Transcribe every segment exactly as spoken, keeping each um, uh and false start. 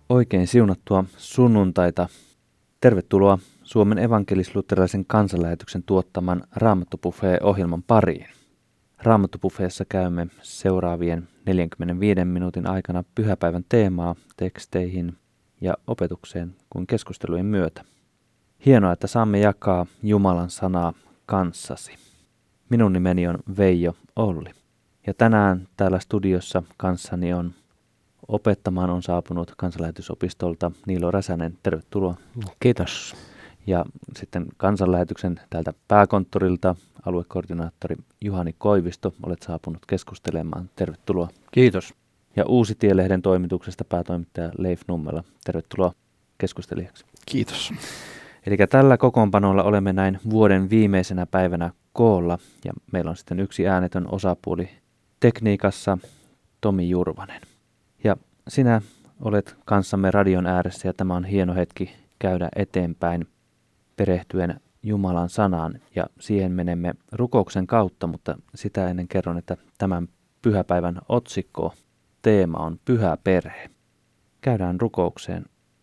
Oikein siunattua sunnuntaita. Tervetuloa Suomen evankelis-luterilaisen kansanlähetyksen tuottaman Raamattobuffet-ohjelman pariin. Raamattobuffeessa käymme seuraavien neljänkymmenenviiden minuutin aikana pyhäpäivän teemaa teksteihin ja opetukseen kuin keskustelujen myötä. Hienoa, että saamme jakaa Jumalan sanaa kanssasi. Minun nimeni on Veijo Olli. Ja tänään täällä studiossa kanssani on opettamaan on saapunut kansanlähetysopistolta Niilo Räsänen. Tervetuloa. Kiitos. Ja sitten kansanlähetyksen täältä pääkonttorilta aluekoordinaattori Juhani Koivisto. Olet saapunut keskustelemaan. Tervetuloa. Kiitos. Ja Uusitielehden toimituksesta päätoimittaja Leif Nummela. Tervetuloa keskustelijaksi. Kiitos. Eli tällä kokoonpanolla olemme näin vuoden viimeisenä päivänä koolla. Ja meillä on sitten yksi äänetön osapuoli tekniikassa, Tomi Jurvanen. Ja sinä olet kanssamme radion ääressä ja tämä on hieno hetki käydä eteenpäin perehtyen Jumalan sanaan. Ja siihen menemme rukouksen kautta, mutta sitä ennen kerron, että tämän pyhäpäivän otsikko, teema on Pyhä perhe. Käydään rukoukseen.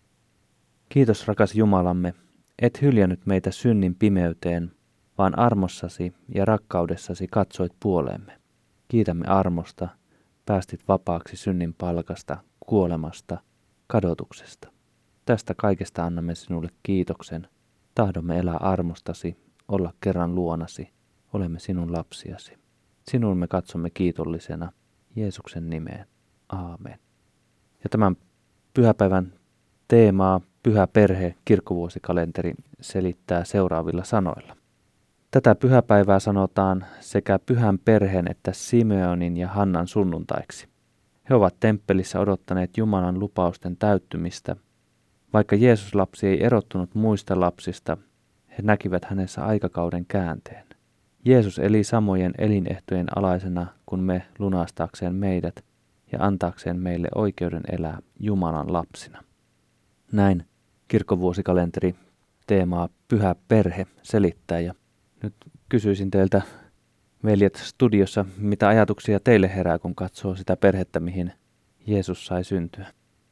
Kiitos rakas Jumalamme, et hyljännyt meitä synnin pimeyteen, vaan armossasi ja rakkaudessasi katsoit puoleemme. Kiitämme armosta. Päästit vapaaksi synnin palkasta, kuolemasta, kadotuksesta. Tästä kaikesta annamme sinulle kiitoksen. Tahdomme elää armostasi, olla kerran luonasi. Olemme sinun lapsiasi. Sinun me katsomme kiitollisena. Jeesuksen nimeen. Aamen. Ja tämän pyhäpäivän teemaa Pyhä perhe kirkkovuosikalenteri selittää seuraavilla sanoilla. Tätä pyhäpäivää sanotaan sekä pyhän perheen että Simeonin ja Hannan sunnuntaiksi. He ovat temppelissä odottaneet Jumalan lupausten täyttymistä. Vaikka Jeesus-lapsi ei erottunut muista lapsista, he näkivät hänessä aikakauden käänteen. Jeesus eli samojen elinehtojen alaisena kuin me lunastaakseen meidät ja antaakseen meille oikeuden elää Jumalan lapsina. Näin kirkkovuosikalenteri teemaa Pyhä perhe selittää ja nyt kysyisin teiltä, veljet studiossa, mitä ajatuksia teille herää, kun katsoo sitä perhettä, mihin Jeesus sai syntyä?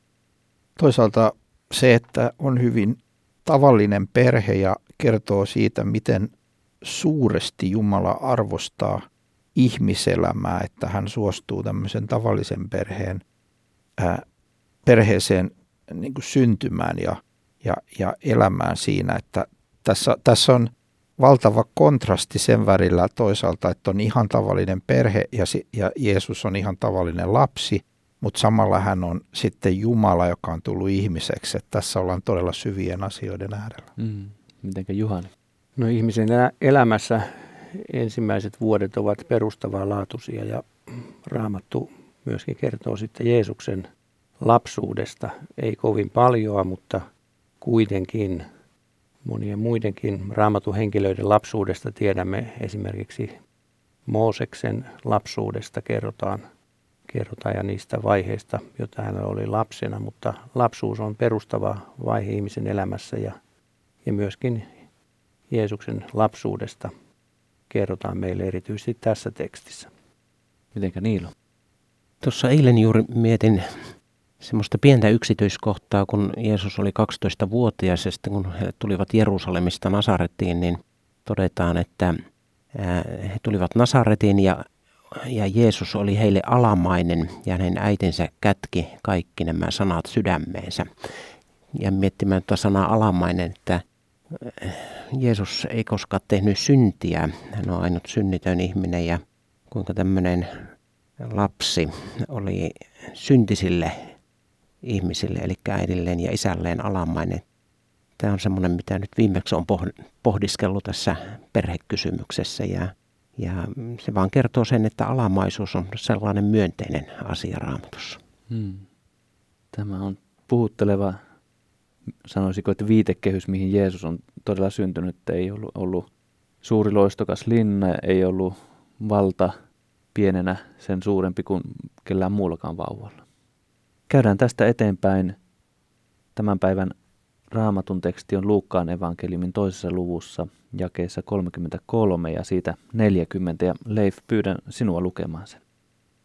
Toisaalta se, että on hyvin tavallinen perhe ja kertoo siitä, miten suuresti Jumala arvostaa ihmiselämää, että hän suostuu tämmöisen tavallisen perheen, ää, perheeseen niin kuin syntymään ja, ja, ja elämään siinä, että tässä, tässä on valtava kontrasti sen välillä toisaalta, että on ihan tavallinen perhe ja, ja Jeesus on ihan tavallinen lapsi, mutta samalla hän on sitten Jumala, joka on tullut ihmiseksi. Että tässä ollaan todella syvien asioiden äärellä. Mm. Mitenkä Juhani? No ihmisen elämässä ensimmäiset vuodet ovat perustavanlaatuisia ja Raamattu myöskin kertoo sitten Jeesuksen lapsuudesta. Ei kovin paljoa, mutta kuitenkin monien muidenkin Raamatun henkilöiden lapsuudesta tiedämme, esimerkiksi Mooseksen lapsuudesta kerrotaan, kerrotaan ja niistä vaiheista, joita hän oli lapsena, mutta lapsuus on perustava vaihe ihmisen elämässä ja, ja myöskin Jeesuksen lapsuudesta kerrotaan meille erityisesti tässä tekstissä. Mitenkä Niilo? Tuossa eilen juuri mietin semmoista pientä yksityiskohtaa, kun Jeesus oli kaksitoistavuotias ja sitten kun he tulivat Jerusalemista Nasarettiin, niin todetaan, että he tulivat Nasaretiin ja, ja Jeesus oli heille alamainen ja hänen äitinsä kätki kaikki nämä sanat sydämeensä. Ja miettimään tuota sanaa alamainen, että Jeesus ei koskaan tehnyt syntiä, hän on ainut synnitön ihminen ja kuinka tämmöinen lapsi oli syntisille ihmisille, eli äidilleen ja isälleen alamainen. Tämä on semmoinen, mitä nyt viimeksi on pohdiskellut tässä perhekysymyksessä ja, ja se vaan kertoo sen, että alamaisuus on sellainen myönteinen asia Raamatussa. Hmm. Tämä on puhutteleva, sanoisiko, että viitekehys, mihin Jeesus on todella syntynyt. Ei ollut, ollut suuri loistokas linna, ei ollut valta pienenä sen suurempi kuin kellään muullakaan vauvalla. Käydään tästä eteenpäin. Tämän päivän Raamatun teksti on Luukkaan evankeliumin toisessa luvussa jakeessa kolmekymmentäkolme ja siitä neljäkymmentä. Ja Leif, pyydän sinua lukemaan sen.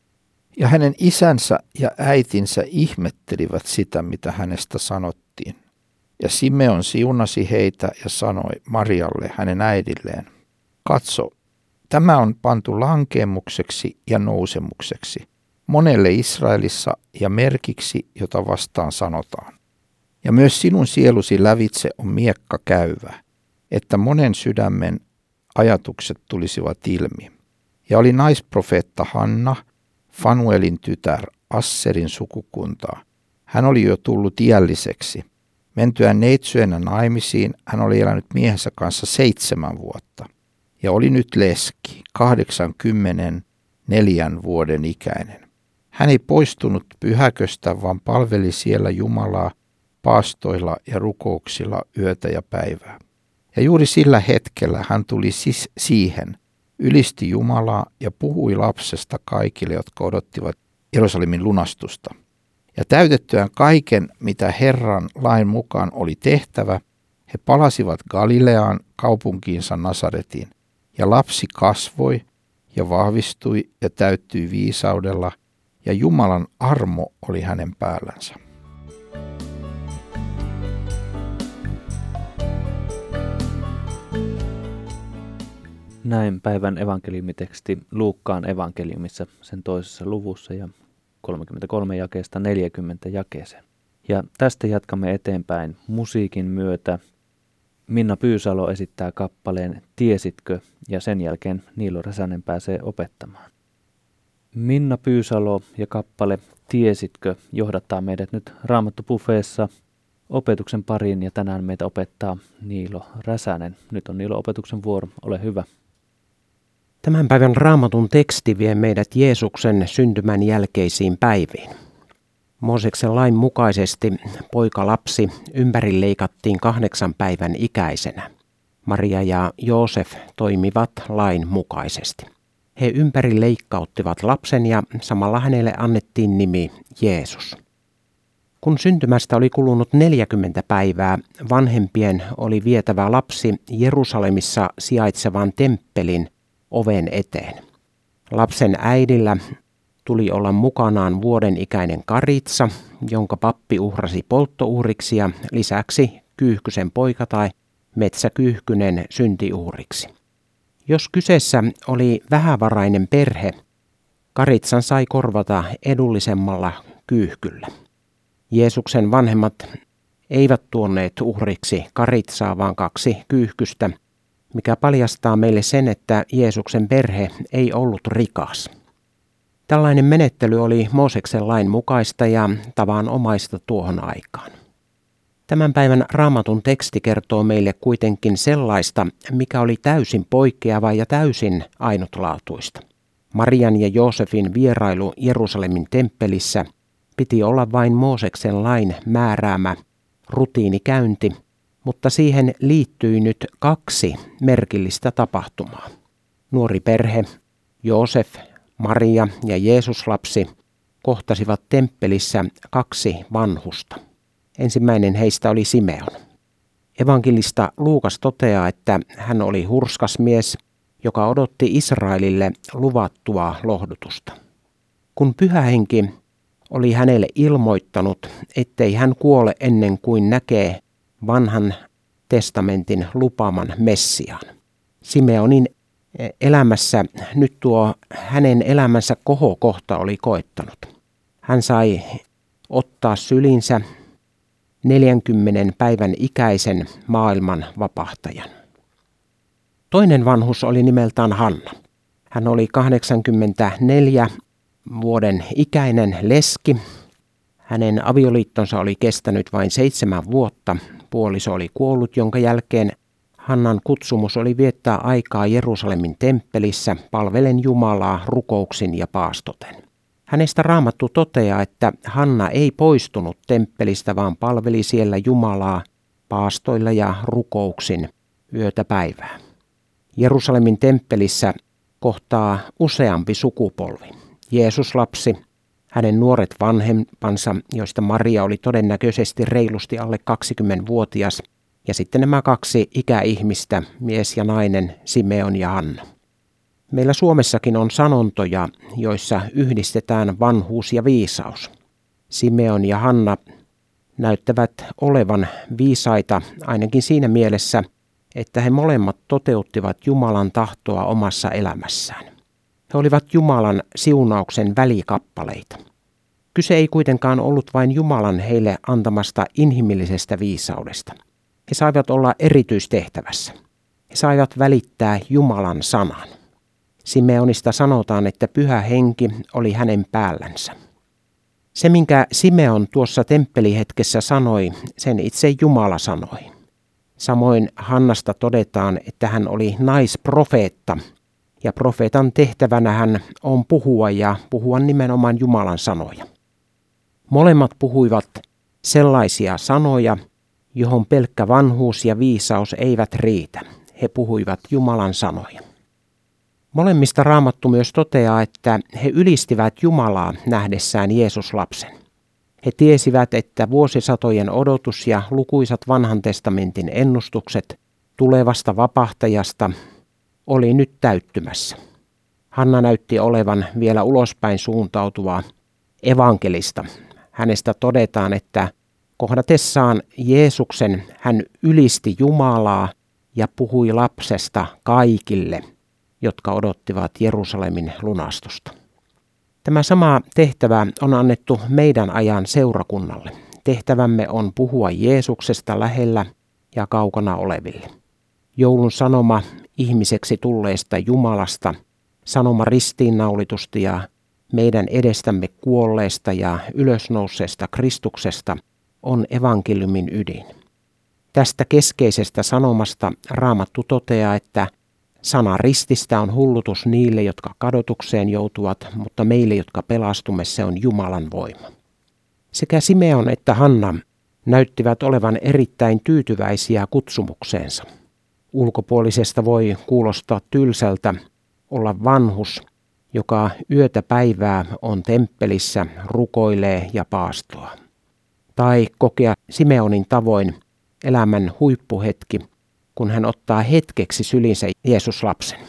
Ja hänen isänsä ja äitinsä ihmettelivät sitä, mitä hänestä sanottiin. Ja Simeon siunasi heitä ja sanoi Marialle, hänen äidilleen, katso, tämä on pantu lankeemukseksi ja nousemukseksi, monelle Israelissa ja merkiksi, jota vastaan sanotaan. Ja myös sinun sielusi lävitse on miekka käyvä, että monen sydämen ajatukset tulisivat ilmi. Ja oli naisprofeetta Hanna, Fanuelin tytär, Asserin sukukuntaa. Hän oli jo tullut iälliseksi. Mentyään neitsyenä naimisiin, hän oli elänyt miehensä kanssa seitsemän vuotta. Ja oli nyt leski, kahdeksankymmenen neljän vuoden ikäinen. Hän ei poistunut pyhäköstä, vaan palveli siellä Jumalaa paastoilla ja rukouksilla yötä ja päivää. Ja juuri sillä hetkellä hän tuli siis siihen, ylisti Jumalaa ja puhui lapsesta kaikille, jotka odottivat Jerusalemin lunastusta. Ja täytettyään kaiken, mitä Herran lain mukaan oli tehtävä, he palasivat Galileaan kaupunkiinsa Nasaretiin. Ja lapsi kasvoi ja vahvistui ja täyttyi viisaudella, ja Jumalan armo oli hänen päällänsä. Näin päivän evankeliumiteksti Luukkaan evankeliumissa sen toisessa luvussa ja kolmekymmentäkolme jakeesta neljäkymmentä jakeeseen. Ja tästä jatkamme eteenpäin musiikin myötä. Minna Pyysalo esittää kappaleen Tiesitkö, ja sen jälkeen Niilo Räsänen pääsee opettamaan. Minna Pyysalo ja kappale Tiesitkö johdattaa meidät nyt Raamattu-buffeessa opetuksen pariin, ja tänään meitä opettaa Niilo Räsänen. Nyt on Niilo opetuksen vuoro, ole hyvä. Tämän päivän Raamatun teksti vie meidät Jeesuksen syntymän jälkeisiin päiviin. Mooseksen lain mukaisesti poikalapsi ympärileikattiin kahdeksan päivän ikäisenä. Maria ja Joosef toimivat lain mukaisesti. He ympärileikkauttivat lapsen ja samalla hänelle annettiin nimi Jeesus. Kun syntymästä oli kulunut neljäkymmentä päivää, vanhempien oli vietävä lapsi Jerusalemissa sijaitsevan temppelin oven eteen. Lapsen äidillä tuli olla mukanaan vuoden ikäinen karitsa, jonka pappi uhrasi polttouhriksi, ja lisäksi kyyhkysen poika tai metsäkyyhkynen syntiuhriksi. Jos kyseessä oli vähävarainen perhe, karitsan sai korvata edullisemmalla kyyhkyllä. Jeesuksen vanhemmat eivät tuoneet uhriksi karitsaa, vaan kaksi kyyhkystä, mikä paljastaa meille sen, että Jeesuksen perhe ei ollut rikas. Tällainen menettely oli Mooseksen lain mukaista ja tavanomaista tuohon aikaan. Tämän päivän Raamatun teksti kertoo meille kuitenkin sellaista, mikä oli täysin poikkeavaa ja täysin ainutlaatuista. Marian ja Joosefin vierailu Jerusalemin temppelissä piti olla vain Mooseksen lain määräämä rutiinikäynti, mutta siihen liittyi nyt kaksi merkillistä tapahtumaa. Nuori perhe, Joosef, Maria ja Jeesuslapsi kohtasivat temppelissä kaksi vanhusta. Ensimmäinen heistä oli Simeon. Evankelista Luukas toteaa, että hän oli hurskas mies, joka odotti Israelille luvattua lohdutusta. Kun Pyhä Henki oli hänelle ilmoittanut, ettei hän kuole ennen kuin näkee vanhan testamentin lupaaman Messiaan. Simeonin elämässä nyt tuo hänen elämänsä kohokohta oli koettanut. Hän sai ottaa sylinsä neljänkymmenen päivän ikäisen maailman vapahtajan. Toinen vanhus oli nimeltään Hanna. Hän oli kahdeksankymmentäneljä vuoden ikäinen leski. Hänen avioliittonsa oli kestänyt vain seitsemän vuotta. Puoliso oli kuollut, jonka jälkeen Hannan kutsumus oli viettää aikaa Jerusalemin temppelissä palvelen Jumalaa rukouksin ja paastoten. Hänestä Raamattu toteaa, että Hanna ei poistunut temppelistä, vaan palveli siellä Jumalaa paastoilla ja rukouksin yötä päivää. Jerusalemin temppelissä kohtaa useampi sukupolvi. Jeesuslapsi, hänen nuoret vanhempansa, joista Maria oli todennäköisesti reilusti alle kaksikymmentävuotias, ja sitten nämä kaksi ikäihmistä, mies ja nainen, Simeon ja Hanna. Meillä Suomessakin on sanontoja, joissa yhdistetään vanhuus ja viisaus. Simeon ja Hanna näyttävät olevan viisaita ainakin siinä mielessä, että he molemmat toteuttivat Jumalan tahtoa omassa elämässään. He olivat Jumalan siunauksen välikappaleita. Kyse ei kuitenkaan ollut vain Jumalan heille antamasta inhimillisestä viisaudesta. He saivat olla erityistehtävässä. He saivat välittää Jumalan sanan. Simeonista sanotaan, että Pyhä Henki oli hänen päällänsä. Se, minkä Simeon tuossa temppelihetkessä sanoi, sen itse Jumala sanoi. Samoin Hannasta todetaan, että hän oli naisprofeetta, ja profeetan tehtävänä hän on puhua ja puhua nimenomaan Jumalan sanoja. Molemmat puhuivat sellaisia sanoja, johon pelkkä vanhuus ja viisaus eivät riitä. He puhuivat Jumalan sanoja. Molemmista Raamattu myös toteaa, että he ylistivät Jumalaa nähdessään Jeesus-lapsen. He tiesivät, että vuosisatojen odotus ja lukuisat vanhan testamentin ennustukset tulevasta vapahtajasta oli nyt täyttymässä. Hanna näytti olevan vielä ulospäin suuntautuvaa evankelista. Hänestä todetaan, että kohdatessaan Jeesuksen hän ylisti Jumalaa ja puhui lapsesta kaikille, jotka odottivat Jerusalemin lunastusta. Tämä sama tehtävä on annettu meidän ajan seurakunnalle. Tehtävämme on puhua Jeesuksesta lähellä ja kaukana oleville. Joulun sanoma ihmiseksi tulleesta Jumalasta, sanoma ristiinnaulitusta ja meidän edestämme kuolleesta ja ylösnouseesta Kristuksesta on evankeliumin ydin. Tästä keskeisestä sanomasta Raamattu toteaa, että sana rististä on hullutus niille, jotka kadotukseen joutuvat, mutta meille, jotka pelastumme, se on Jumalan voima. Sekä Simeon että Hanna näyttivät olevan erittäin tyytyväisiä kutsumukseensa. Ulkopuolisesta voi kuulostaa tylsältä olla vanhus, joka yötä päivää on temppelissä, rukoilee ja paastoa. Tai kokea Simeonin tavoin elämän huippuhetki, kun hän ottaa hetkeksi sylinsä Jeesus-lapsen.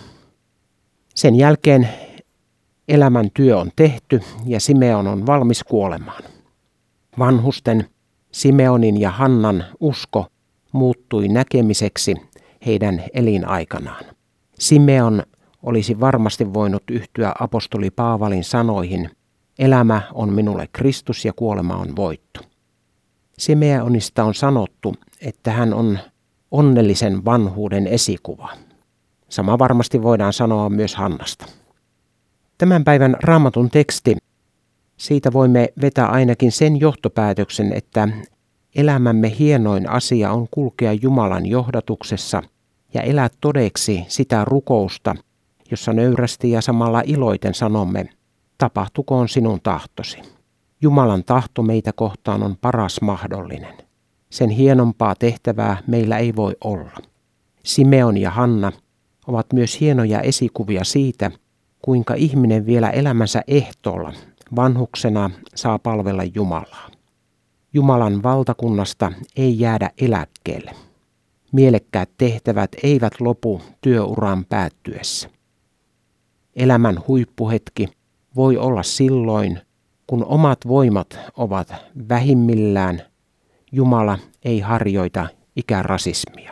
Sen jälkeen elämän työ on tehty ja Simeon on valmis kuolemaan. Vanhusten, Simeonin ja Hannan usko muuttui näkemiseksi heidän elinaikanaan. Simeon olisi varmasti voinut yhtyä apostoli Paavalin sanoihin, elämä on minulle Kristus ja kuolema on voitto. Simeonista on sanottu, että hän on onnellisen vanhuuden esikuva. Sama varmasti voidaan sanoa myös Hannasta. Tämän päivän Raamatun teksti, siitä voimme vetää ainakin sen johtopäätöksen, että elämämme hienoin asia on kulkea Jumalan johdatuksessa ja elää todeksi sitä rukousta, jossa nöyrästi ja samalla iloiten sanomme, tapahtukoon sinun tahtosi. Jumalan tahto meitä kohtaan on paras mahdollinen. Sen hienompaa tehtävää meillä ei voi olla. Simeon ja Hanna ovat myös hienoja esikuvia siitä, kuinka ihminen vielä elämänsä ehtoolla vanhuksena saa palvella Jumalaa. Jumalan valtakunnasta ei jäädä eläkkeelle. Mielekkäät tehtävät eivät lopu työuran päättyessä. Elämän huippuhetki voi olla silloin, kun omat voimat ovat vähimmillään. Jumala ei harjoita ikärasismia.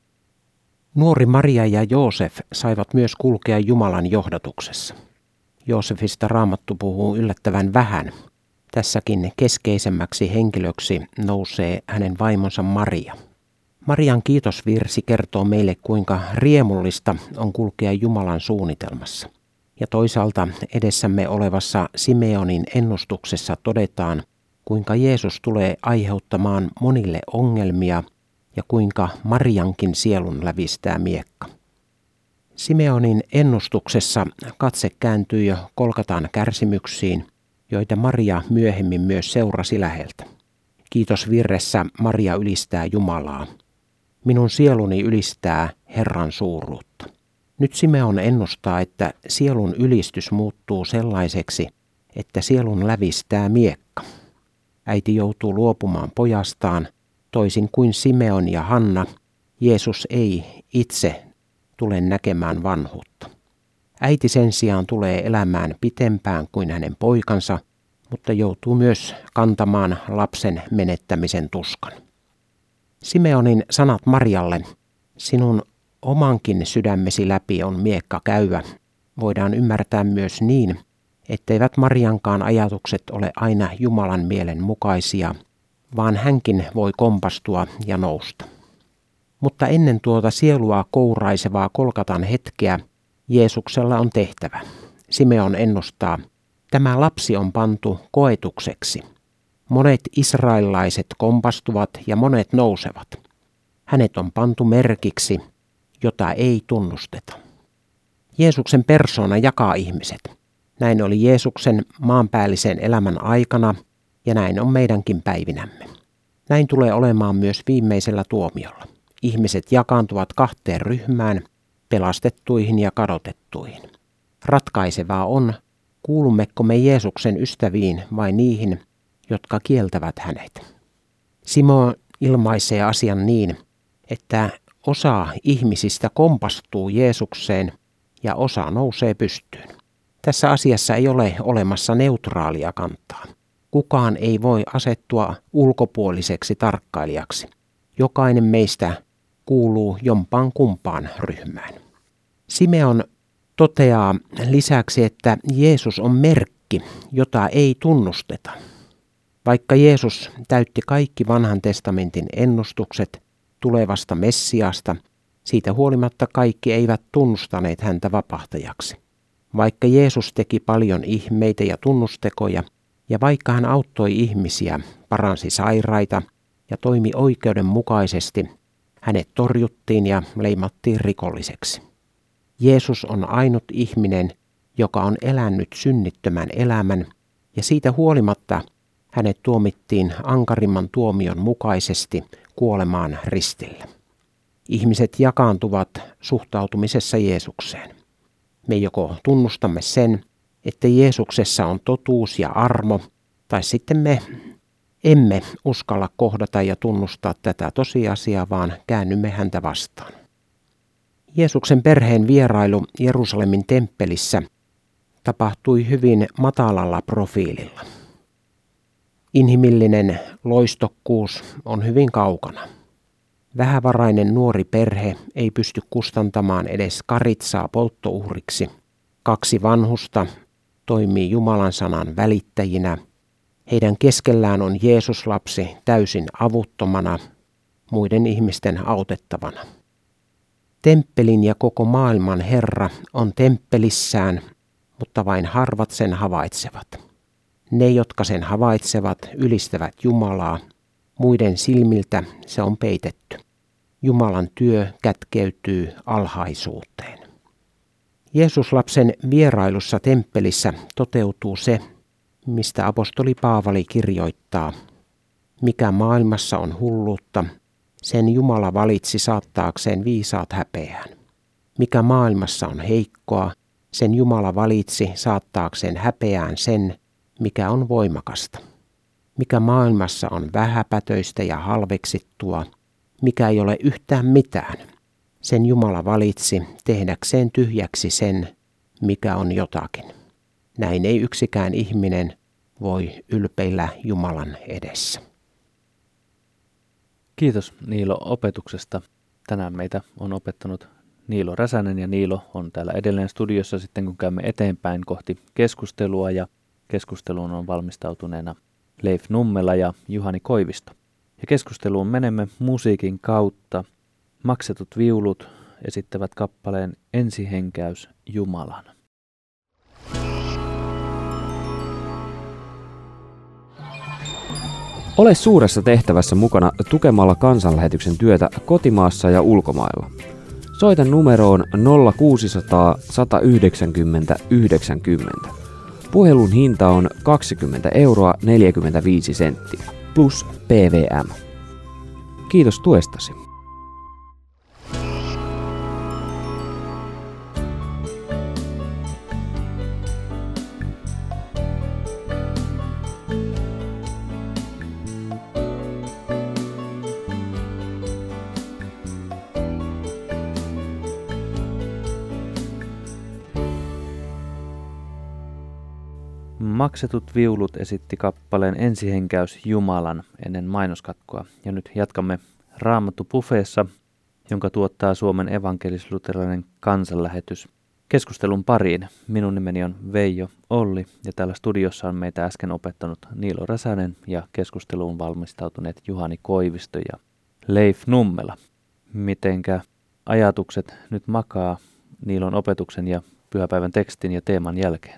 Nuori Maria ja Joosef saivat myös kulkea Jumalan johdatuksessa. Joosefista Raamattu puhuu yllättävän vähän. Tässäkin keskeisemmäksi henkilöksi nousee hänen vaimonsa Maria. Marian kiitosvirsi kertoo meille, kuinka riemullista on kulkea Jumalan suunnitelmassa. Ja toisaalta edessämme olevassa Simeonin ennustuksessa todetaan, kuinka Jeesus tulee aiheuttamaan monille ongelmia ja kuinka Mariankin sielun lävistää miekka. Simeonin ennustuksessa katse kääntyy jo Kolkataan kärsimyksiin, joita Maria myöhemmin myös seurasi läheltä. Kiitosvirressä Maria ylistää Jumalaa. Minun sieluni ylistää Herran suuruutta. Nyt Simeon ennustaa, että sielun ylistys muuttuu sellaiseksi, että sielun lävistää miekka. Äiti joutuu luopumaan pojastaan, toisin kuin Simeon ja Hanna. Jeesus ei itse tule näkemään vanhuutta. Äiti sen sijaan tulee elämään pitempään kuin hänen poikansa, mutta joutuu myös kantamaan lapsen menettämisen tuskan. Simeonin sanat Marjalle, sinun omankin sydämesi läpi on miekka käyvä, voidaan ymmärtää myös niin, etteivät Mariankaan ajatukset ole aina Jumalan mielen mukaisia, vaan hänkin voi kompastua ja nousta. Mutta ennen tuota sielua kouraisevaa Kolkatan hetkeä Jeesuksella on tehtävä. Simeon ennustaa, tämä lapsi on pantu koetukseksi. Monet israelilaiset kompastuvat ja monet nousevat. Hänet on pantu merkiksi, jota ei tunnusteta. Jeesuksen persoona jakaa ihmiset. Näin oli Jeesuksen maanpäällisen elämän aikana ja näin on meidänkin päivinämme. Näin tulee olemaan myös viimeisellä tuomiolla. Ihmiset jakaantuvat kahteen ryhmään, pelastettuihin ja kadotettuihin. Ratkaisevaa on, kuulummeko me Jeesuksen ystäviin vai niihin, jotka kieltävät hänet. Simon ilmaisee asian niin, että osa ihmisistä kompastuu Jeesukseen ja osa nousee pystyyn. Tässä asiassa ei ole olemassa neutraalia kantaa. Kukaan ei voi asettua ulkopuoliseksi tarkkailijaksi. Jokainen meistä kuuluu jompaan kumpaan ryhmään. Simeon toteaa lisäksi, että Jeesus on merkki, jota ei tunnusteta. Vaikka Jeesus täytti kaikki vanhan testamentin ennustukset tulevasta Messiasta, siitä huolimatta kaikki eivät tunnustaneet häntä vapahtajaksi. Vaikka Jeesus teki paljon ihmeitä ja tunnustekoja, ja vaikka hän auttoi ihmisiä, paransi sairaita ja toimi oikeudenmukaisesti, hänet torjuttiin ja leimattiin rikolliseksi. Jeesus on ainut ihminen, joka on elänyt synnittömän elämän, ja siitä huolimatta hänet tuomittiin ankarimman tuomion mukaisesti kuolemaan ristillä. Ihmiset jakaantuvat suhtautumisessa Jeesukseen. Me joko tunnustamme sen, että Jeesuksessa on totuus ja armo, tai sitten me emme uskalla kohdata ja tunnustaa tätä tosiasiaa, vaan käännymme häntä vastaan. Jeesuksen perheen vierailu Jerusalemin temppelissä tapahtui hyvin matalalla profiililla. Inhimillinen loistokkuus on hyvin kaukana. Vähävarainen nuori perhe ei pysty kustantamaan edes karitsaa polttouhriksi. Kaksi vanhusta toimii Jumalan sanan välittäjinä. Heidän keskellään on Jeesuslapsi täysin avuttomana, muiden ihmisten autettavana. Temppelin ja koko maailman Herra on temppelissään, mutta vain harvat sen havaitsevat. Ne, jotka sen havaitsevat, ylistävät Jumalaa. Muiden silmiltä se on peitetty. Jumalan työ kätkeytyy alhaisuuteen. Jeesuslapsen vierailussa temppelissä toteutuu se, mistä apostoli Paavali kirjoittaa. Mikä maailmassa on hulluutta, sen Jumala valitsi saattaakseen viisaat häpeään. Mikä maailmassa on heikkoa, sen Jumala valitsi saattaakseen häpeään sen, mikä on voimakasta. Mikä maailmassa on vähäpätöistä ja halveksittua, mikä ei ole yhtään mitään, sen Jumala valitsi tehdäkseen tyhjäksi sen, mikä on jotakin. Näin ei yksikään ihminen voi ylpeillä Jumalan edessä. Kiitos Niilo opetuksesta. Tänään meitä on opettanut Niilo Räsänen ja Niilo on täällä edelleen studiossa sitten kun käymme eteenpäin kohti keskustelua ja keskusteluun on valmistautuneena Leif Nummela ja Juhani Koivisto. Ja keskusteluun menemme musiikin kautta. Maksetut viulut esittävät kappaleen Ensihenkäys Jumalan. Ole suuressa tehtävässä mukana tukemalla kansanlähetyksen työtä kotimaassa ja ulkomailla. Soita numeroon nolla kuusisataa sata yhdeksänkymmentä yhdeksänkymmentä. Puhelun hinta on kaksikymmentä euroa neljäkymmentäviisi senttiä plus P V M. Kiitos tuestasi. Maksetut viulut esitti kappaleen Ensihenkäys Jumalan ennen mainoskatkoa. Ja nyt jatkamme Raamattu Buffeessa, jonka tuottaa Suomen evankelis-luterilainen kansanlähetys. Keskustelun pariin. Minun nimeni on Veijo Olli ja täällä studiossa on meitä äsken opettanut Niilo Räsänen ja keskusteluun valmistautuneet Juhani Koivisto ja Leif Nummela. Mitenkä ajatukset nyt makaa Niilon opetuksen ja pyhäpäivän tekstin ja teeman jälkeen?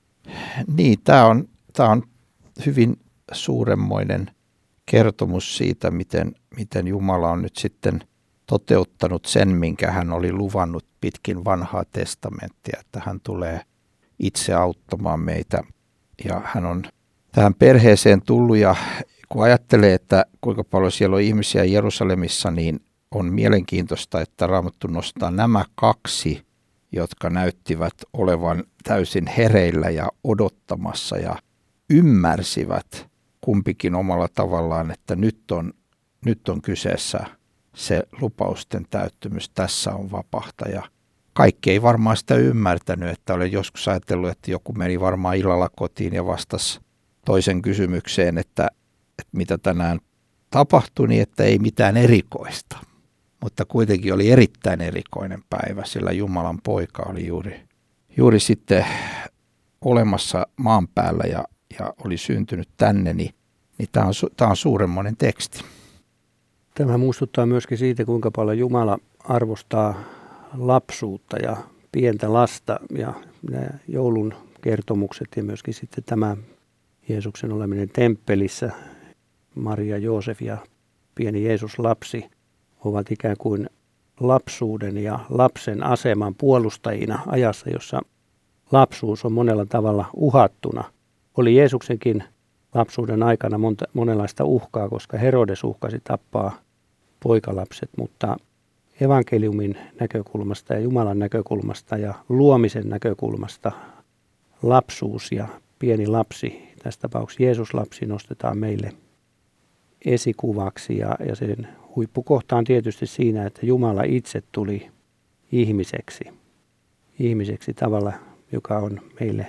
Niin, tämä on, tämä on hyvin suuremmoinen kertomus siitä, miten, miten Jumala on nyt sitten toteuttanut sen, minkä hän oli luvannut pitkin vanhaa testamenttia, että hän tulee itse auttamaan meitä. Ja hän on tähän perheeseen tullut ja kun ajattelee, että kuinka paljon siellä on ihmisiä Jerusalemissa, niin on mielenkiintoista, että Raamattu nostaa nämä kaksi, jotka näyttivät olevan täysin hereillä ja odottamassa ja ymmärsivät kumpikin omalla tavallaan, että nyt on, nyt on kyseessä se lupausten täyttymys, tässä on vapahtaja. Kaikki ei varmaan sitä ymmärtänyt, että olen joskus ajatellut, että joku meni varmaan illalla kotiin ja vastasi toisen kysymykseen, että, että mitä tänään tapahtui, niin että ei mitään erikoista. Mutta kuitenkin oli erittäin erikoinen päivä, sillä Jumalan poika oli juuri, juuri sitten olemassa maan päällä ja, ja oli syntynyt tänne, niin, niin tämä on, tämä on suuremmoinen teksti. Tämä muistuttaa myöskin siitä, kuinka paljon Jumala arvostaa lapsuutta ja pientä lasta ja nämä joulun kertomukset ja myöskin sitten tämä Jeesuksen oleminen temppelissä, Maria, Joosef ja pieni Jeesus lapsi ovat ikään kuin lapsuuden ja lapsen aseman puolustajina ajassa, jossa lapsuus on monella tavalla uhattuna. Oli Jeesuksenkin lapsuuden aikana monta, monenlaista uhkaa, koska Herodes uhkasi tappaa poikalapset, mutta evankeliumin näkökulmasta ja Jumalan näkökulmasta ja luomisen näkökulmasta lapsuus ja pieni lapsi, tässä tapauksessa Jeesus lapsi, nostetaan meille esikuvaksi ja, ja sen huippukohta on tietysti siinä, että Jumala itse tuli ihmiseksi, ihmiseksi tavalla, joka on meille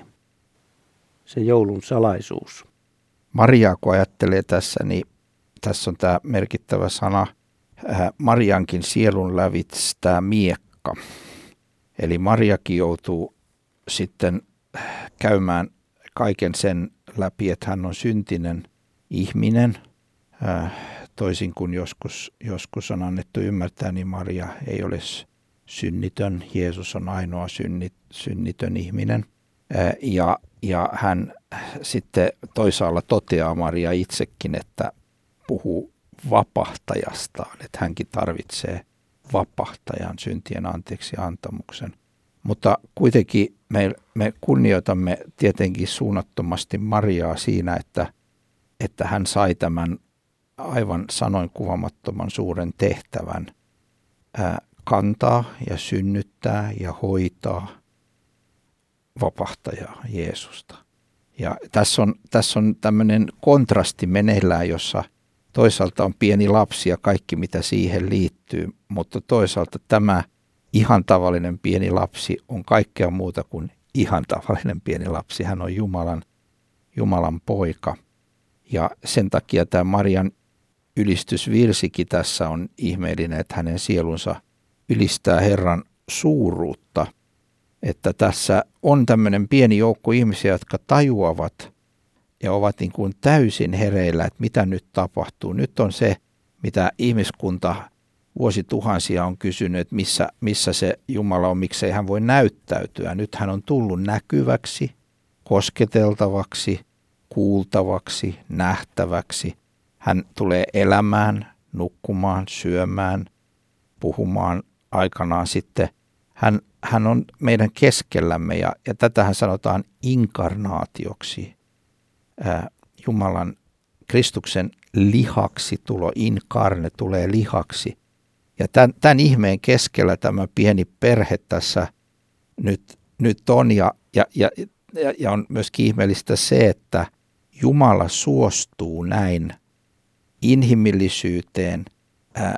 se joulun salaisuus. Mariaa kun ajattelee tässä, niin tässä on tämä merkittävä sana, Mariankin sielun lävitse tämä miekka. Eli Mariakin joutuu sitten käymään kaiken sen läpi, että hän on syntinen ihminen. Toisin kuin joskus, joskus on annettu ymmärtää, niin Maria ei ole synnitön. Jeesus on ainoa synnit, synnitön ihminen. Ja, ja hän sitten toisaalla toteaa Maria itsekin, että puhuu vapahtajastaan, että hänkin tarvitsee vapahtajan syntien anteeksi antamuksen. Mutta kuitenkin me, me kunnioitamme tietenkin suunnattomasti Mariaa siinä, että, että hän sai tämän aivan sanoin kuvamattoman suuren tehtävän ää, kantaa ja synnyttää ja hoitaa vapahtajaa Jeesusta. Ja tässä on, tässä on tämmöinen kontrasti meneillään, jossa toisaalta on pieni lapsi ja kaikki mitä siihen liittyy, mutta toisaalta tämä ihan tavallinen pieni lapsi on kaikkea muuta kuin ihan tavallinen pieni lapsi. Hän on Jumalan, Jumalan poika. Ja sen takia tämä Marian ylistysvirsikin tässä on ihmeellinen, että hänen sielunsa ylistää Herran suuruutta. Että tässä on tämmöinen pieni joukko ihmisiä, jotka tajuavat ja ovat niin kuin täysin hereillä, että mitä nyt tapahtuu. Nyt on se, mitä ihmiskunta vuosituhansia on kysynyt, että missä, missä se Jumala on, miksei hän voi näyttäytyä. Nyt hän on tullut näkyväksi, kosketeltavaksi, kuultavaksi, nähtäväksi. Hän tulee elämään, nukkumaan, syömään, puhumaan aikanaan sitten. Hän, hän on meidän keskellämme ja, ja tätähän sanotaan inkarnaatioksi. Ää, Jumalan Kristuksen lihaksi tulo, inkarne tulee lihaksi. Ja tämän, tämän ihmeen keskellä tämä pieni perhe tässä nyt, nyt on ja, ja, ja, ja on myöskin ihmeellistä se, että Jumala suostuu näin inhimillisyyteen, ää,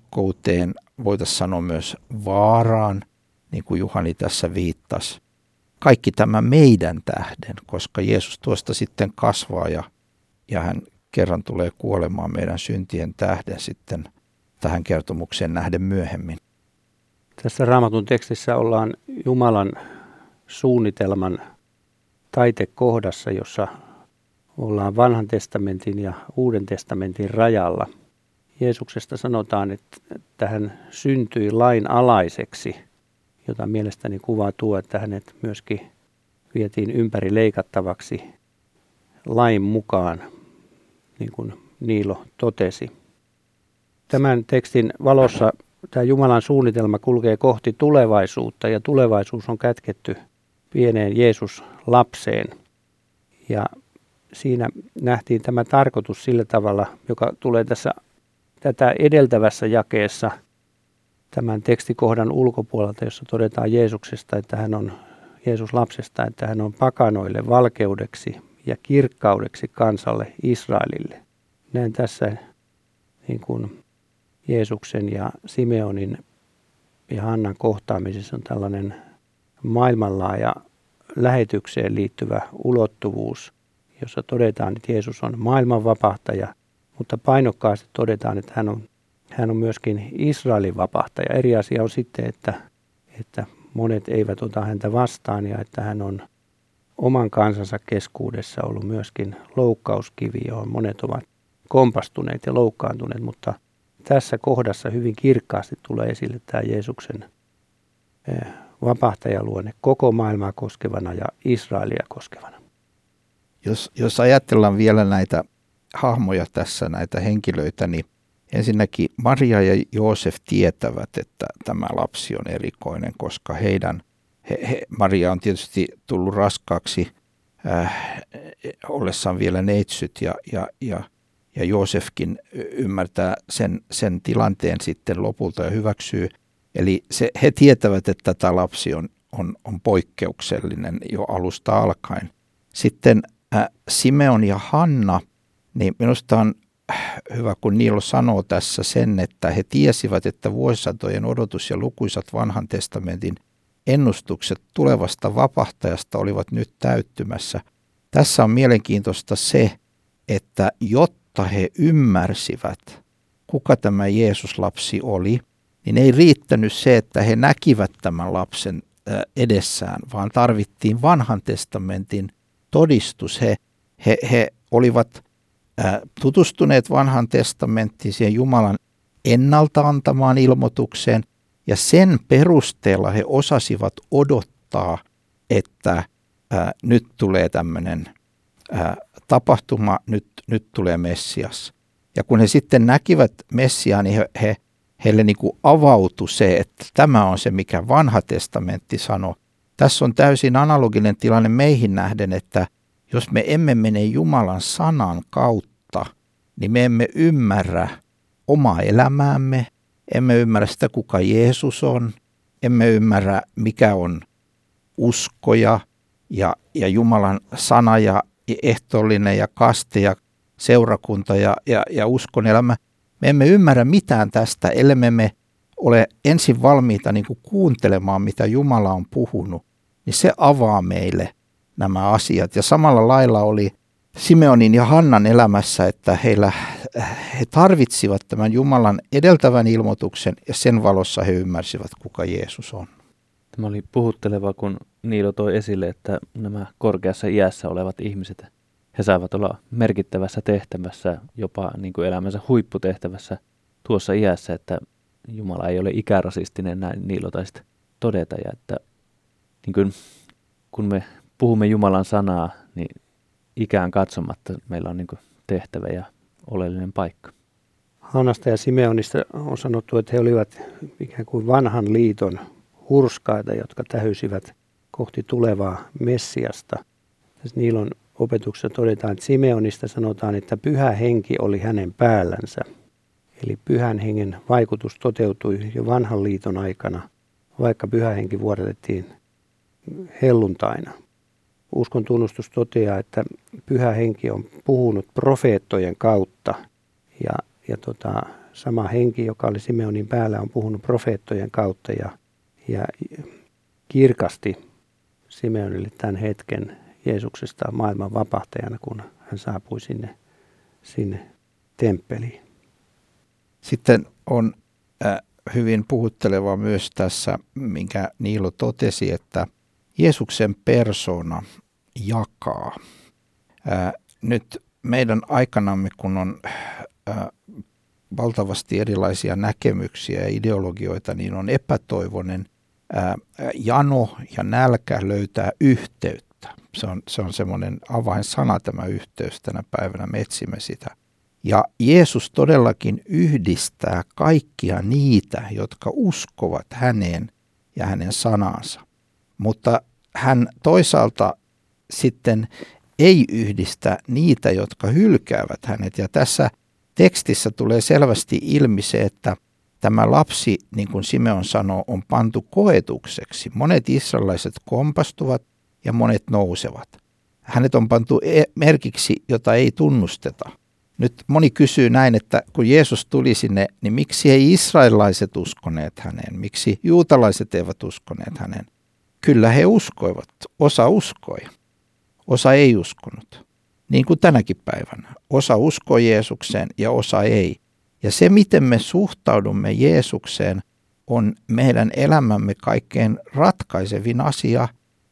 heikkouteen, voitaisiin sanoa myös vaaraan, niin kuin Juhani tässä viittasi. kaikki tämä meidän tähden, koska Jeesus tuosta sitten kasvaa ja, ja hän kerran tulee kuolemaan meidän syntien tähden sitten tähän kertomukseen nähden myöhemmin. Tässä Raamatun tekstissä ollaan Jumalan suunnitelman taitekohdassa, jossa ollaan Vanhan testamentin ja Uuden testamentin rajalla. Jeesuksesta sanotaan, että hän syntyi lain alaiseksi, jota mielestäni kuvaa tuo, että hänet myöskin vietiin ympäri leikattavaksi lain mukaan, niin kuin Niilo totesi. Tämän tekstin valossa tämä Jumalan suunnitelma kulkee kohti tulevaisuutta ja tulevaisuus on kätketty pieneen Jeesus-lapseen. Ja siinä nähtiin tämä tarkoitus sillä tavalla, joka tulee tässä tätä edeltävässä jakeessa tämän tekstikohdan ulkopuolelta, jossa todetaan Jeesuksesta, että hän on Jeesus lapsesta, että hän on pakanoille valkeudeksi ja kirkkaudeksi kansalle Israelille. Näen tässä niin kuin Jeesuksen ja Simeonin ja Hannan kohtaamisessa on tällainen maailmanlaaja lähetykseen liittyvä ulottuvuus, jossa todetaan, että Jeesus on maailman vapahtaja, mutta painokkaasti todetaan, että hän on, hän on myöskin Israelin vapahtaja. Eri asia on sitten, että, että monet eivät ota häntä vastaan ja että hän on oman kansansa keskuudessa ollut myöskin loukkauskivi, johon monet ovat kompastuneet ja loukkaantuneet, mutta tässä kohdassa hyvin kirkkaasti tulee esille tämä Jeesuksen vapahtajaluonne koko maailmaa koskevana ja Israelia koskevana. Jos, jos ajatellaan vielä näitä hahmoja tässä, näitä henkilöitä, niin ensinnäkin Maria ja Joosef tietävät, että tämä lapsi on erikoinen, koska heidän, he, he, Maria on tietysti tullut raskaaksi äh, ollessaan vielä neitsyt ja, ja, ja, ja Joosefkin ymmärtää sen, sen tilanteen sitten lopulta ja hyväksyy. Eli se, he tietävät, että tämä lapsi on, on, on poikkeuksellinen jo alusta alkaen. Sitten äh, Simeon ja Hanna, niin minusta on hyvä, kun Niilo sanoo tässä sen, että he tiesivät, että vuosisatojen odotus ja lukuisat Vanhan testamentin ennustukset tulevasta vapahtajasta olivat nyt täyttymässä. Tässä on mielenkiintoista se, että jotta he ymmärsivät, kuka tämä Jeesus-lapsi oli, niin ei riittänyt se, että he näkivät tämän lapsen edessään, vaan tarvittiin Vanhan testamentin todistus. He, he, he olivat tutustuneet Vanhan testamenttiin, siihen Jumalan ennalta antamaan ilmoitukseen, ja sen perusteella he osasivat odottaa, että ää, nyt tulee tämmöinen ää, tapahtuma, nyt, nyt tulee Messias. Ja kun he sitten näkivät Messiaa, niin he, he, heille niin kuin avautui se, että tämä on se, mikä Vanha testamentti sanoo. Tässä on täysin analoginen tilanne meihin nähden, että jos me emme mene Jumalan sanan kautta, niin me emme ymmärrä omaa elämäämme, emme ymmärrä sitä, kuka Jeesus on, emme ymmärrä, mikä on uskoja ja, ja Jumalan sana ja ehtoollinen ja kaste ja seurakunta ja, ja, ja uskon elämä. Me emme ymmärrä mitään tästä, ellei me ole ensin valmiita niin kuin kuuntelemaan, mitä Jumala on puhunut, niin se avaa meille nämä asiat. Ja samalla lailla oli Simeonin ja Hannan elämässä, että heillä, he tarvitsivat tämän Jumalan edeltävän ilmoituksen ja sen valossa he ymmärsivät, kuka Jeesus on. Tämä oli puhutteleva, kun Niilo toi esille, että nämä korkeassa iässä olevat ihmiset, he saivat olla merkittävässä tehtävässä, jopa niin kuin elämänsä huipputehtävässä tuossa iässä, että Jumala ei ole ikärasistinen, näin Niilo taisi todeta. Ja että niin kuin, kun me puhumme Jumalan sanaa, niin ikään katsomatta meillä on niin kuin tehtävä ja oleellinen paikka. Hannasta ja Simeonista on sanottu, että he olivat ikään kuin vanhan liiton hurskaita, jotka tähyisivät kohti tulevaa Messiasta. Tässä Niilon opetuksessa todetaan, että Simeonista sanotaan, että pyhä henki oli hänen päällänsä. Eli pyhän hengen vaikutus toteutui jo vanhan liiton aikana, vaikka pyhä henki vuodatettiin helluntaina. Uskon tunnustus toteaa, että pyhä henki on puhunut profeettojen kautta ja, ja tota, sama henki, joka oli Simeonin päällä, on puhunut profeettojen kautta ja, ja kirkasti Simeonille tämän hetken Jeesuksesta maailman vapahtajana, kun hän saapui sinne, sinne temppeliin. Sitten on äh, hyvin puhutteleva myös tässä, minkä Niilo totesi, että Jeesuksen persona jakaa. Äh, nyt meidän aikanamme, kun on äh, valtavasti erilaisia näkemyksiä ja ideologioita, niin on epätoivoinen äh, jano ja nälkä löytää yhteyttä. Se on, se on semmoinen avainsana, tämä yhteys tänä päivänä, me etsimme sitä. Ja Jeesus todellakin yhdistää kaikkia niitä, jotka uskovat häneen ja hänen sanansa. Mutta hän toisaalta sitten ei yhdistä niitä, jotka hylkäävät hänet. Ja tässä tekstissä tulee selvästi ilmi se, että tämä lapsi, niin kuin Simeon sanoo, on pantu koetukseksi. Monet israelaiset kompastuvat ja monet nousevat. Hänet on pantu merkiksi, jota ei tunnusteta. Nyt moni kysyy näin, että kun Jeesus tuli sinne, niin miksi ei israelilaiset uskoneet häneen? Miksi juutalaiset eivät uskoneet häneen? Kyllä he uskoivat. Osa uskoi. Osa ei uskonut. Niin kuin tänäkin päivänä. Osa uskoi Jeesukseen ja osa ei. Ja se, miten me suhtaudumme Jeesukseen, on meidän elämämme kaikkein ratkaisevin asia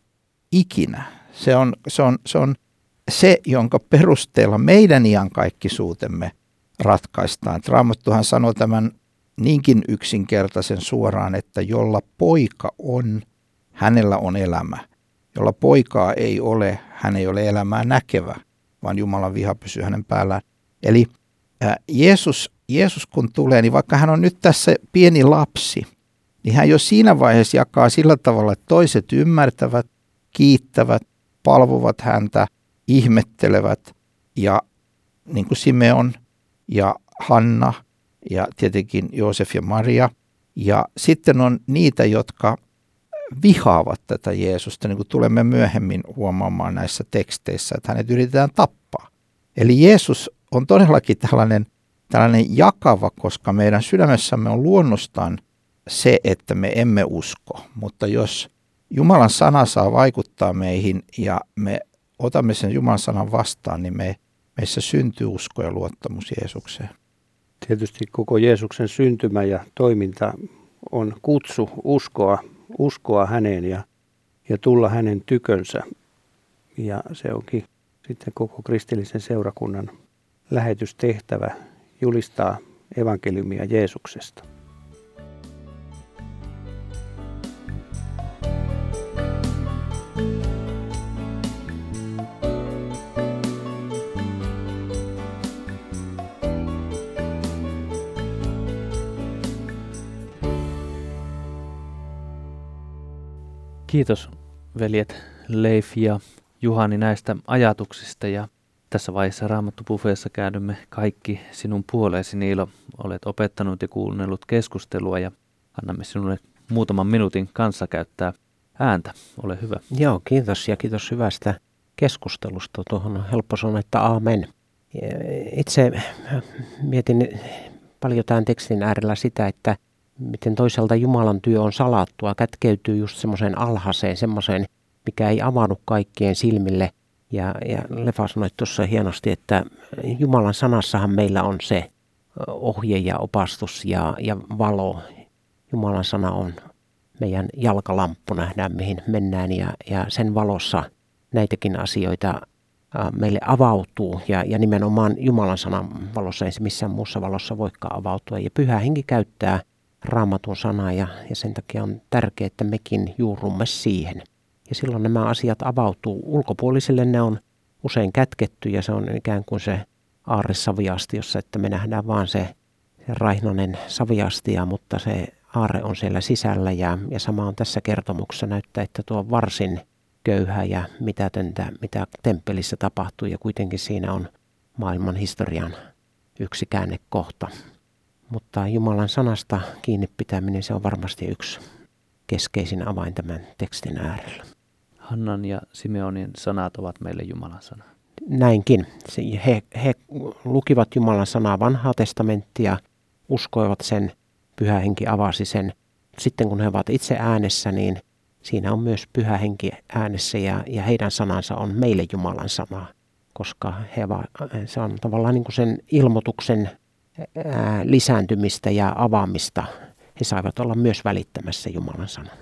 ikinä. Se on se, on, se, on se jonka perusteella meidän iankaikkisuutemme ratkaistaan. Raamattuhan sanoo tämän niinkin yksinkertaisen suoraan, että jolla poika on, hänellä on elämä. Jolla poikaa ei ole, hän ei ole elämää näkevä, vaan Jumalan viha pysyy hänen päällään. Eli ää, Jeesus, Jeesus kun tulee, niin vaikka hän on nyt tässä pieni lapsi, niin hän jo siinä vaiheessa jakaa sillä tavalla, että toiset ymmärtävät, kiittävät, palvovat häntä, ihmettelevät ja niin kuin Simeon ja Hanna ja tietenkin Joosef ja Maria. Ja sitten on niitä, jotka vihaavat tätä Jeesusta, niin kuin tulemme myöhemmin huomaamaan näissä teksteissä, että hänet yritetään tappaa. Eli Jeesus on todellakin tällainen, tällainen jakava, koska meidän sydämessämme on luonnostaan se, että me emme usko. Mutta jos Jumalan sana saa vaikuttaa meihin ja me otamme sen Jumalan sanan vastaan, niin me, meissä syntyy usko ja luottamus Jeesukseen. Tietysti koko Jeesuksen syntymä ja toiminta on kutsu uskoa, uskoa häneen ja, ja tulla hänen tykönsä. Ja se onkin sitten koko kristillisen seurakunnan lähetystehtävä julistaa evankeliumia Jeesuksesta. Kiitos veljet Leif ja Juhani näistä ajatuksista ja tässä vaiheessa Raamattu-bufeessa käännymme kaikki sinun puoleesi. Niilo, olet opettanut ja kuunnellut keskustelua ja annamme sinulle muutaman minuutin kanssa käyttää ääntä. Ole hyvä. Joo, kiitos ja kiitos hyvästä keskustelusta. Tuohon on helppo sanoa, että aamen. Itse mietin paljon tämän tekstin äärellä sitä, että miten toisaalta Jumalan työ on salattua, kätkeytyy just semmoiseen alhaiseen, semmoiseen, mikä ei avaudu kaikkien silmille. Ja, ja Lefa sanoi tuossa hienosti, että Jumalan sanassahan meillä on se ohje ja opastus ja, ja valo. Jumalan sana on meidän jalkalamppu, nähdään mihin mennään ja, ja sen valossa näitäkin asioita meille avautuu. Ja, ja nimenomaan Jumalan sanan valossa ei se missään muussa valossa voikaan avautua. Ja Pyhä Henki käyttää Raamatun sanaa ja, ja sen takia on tärkeää, että mekin juurrumme siihen. Ja silloin nämä asiat avautuu. Ulkopuolisille ne on usein kätketty ja se on ikään kuin se aarre saviastiossa, että me nähdään vaan se, se raihnainen saviastia, mutta se aarre on siellä sisällä ja, ja sama on tässä kertomuksessa näyttää, että tuo varsin köyhä ja mitätöntä, mitä temppelissä tapahtuu ja kuitenkin siinä on maailman historian yksi käännekohta. Mutta Jumalan sanasta kiinni pitäminen, se on varmasti yksi keskeisin avain tämän tekstin äärellä. Hannan ja Simeonin sanat ovat meille Jumalan sana. Näinkin. He, he lukivat Jumalan sanaa vanhaa testamenttia, uskoivat sen, Pyhä Henki avasi sen. Sitten kun he ovat itse äänessä, niin siinä on myös Pyhä Henki äänessä ja, ja heidän sanansa on meille Jumalan sana, koska he va, se on tavallaan niin kuin sen ilmoituksen ää, lisääntymistä ja avaamista. He saivat olla myös välittämässä Jumalan sanan.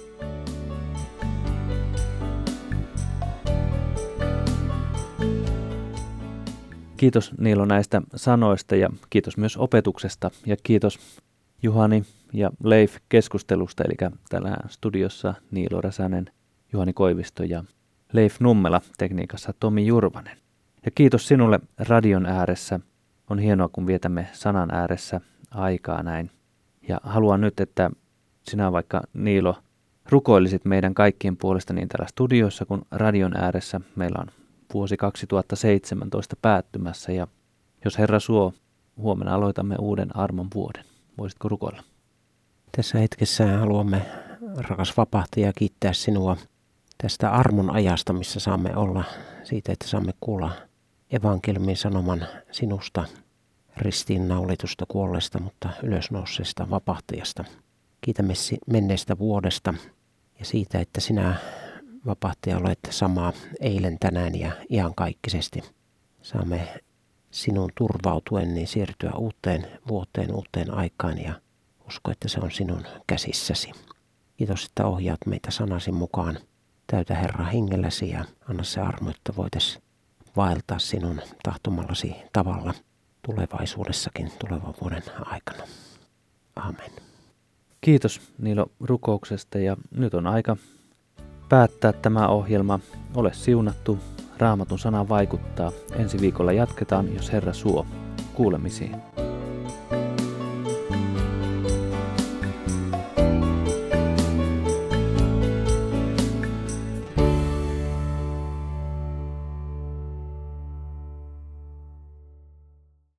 Kiitos Niilo näistä sanoista ja kiitos myös opetuksesta ja kiitos Juhani ja Leif keskustelusta, eli täällä studiossa Niilo Räsänen, Juhani Koivisto ja Leif Nummela, tekniikassa Tomi Jurvanen. Ja kiitos sinulle radion ääressä. On hienoa, kun vietämme sanan ääressä aikaa näin. Ja haluan nyt, että sinä vaikka Niilo rukoilisit meidän kaikkien puolesta niin täällä studiossa kuin radion ääressä. Meillä on vuosi kaksituhattaseitsemäntoista päättymässä ja jos Herra suo, huomenna aloitamme uuden armon vuoden. Voisitko rukoilla? Tässä hetkessä haluamme, rakas vapahtaja, kiittää sinua tästä armon ajasta, missä saamme olla, siitä, että saamme kuulla evankeliumin sanoman sinusta, ristiinnaulitusta kuolleesta, mutta ylösnouseesta vapahtajasta. Kiitämme menneestä vuodesta ja siitä, että sinä, vapahtaja, olet sama eilen, tänään ja iankaikkisesti. Saamme sinun turvautuen niin siirtyä uuteen vuoteen, uuteen aikaan ja usko, että se on sinun käsissäsi. Kiitos, että ohjaat meitä sanasi mukaan. Täytä Herra hengelläsi ja anna se armo, että voitaisiin vaeltaa sinun tahtomallasi tavalla tulevaisuudessakin tulevan vuoden aikana. Amen. Kiitos Niilo rukouksesta ja nyt on aika päättää tämä ohjelma. Ole siunattu, Raamatun sana vaikuttaa. Ensi viikolla jatketaan, jos Herra suo. Kuulemisiin.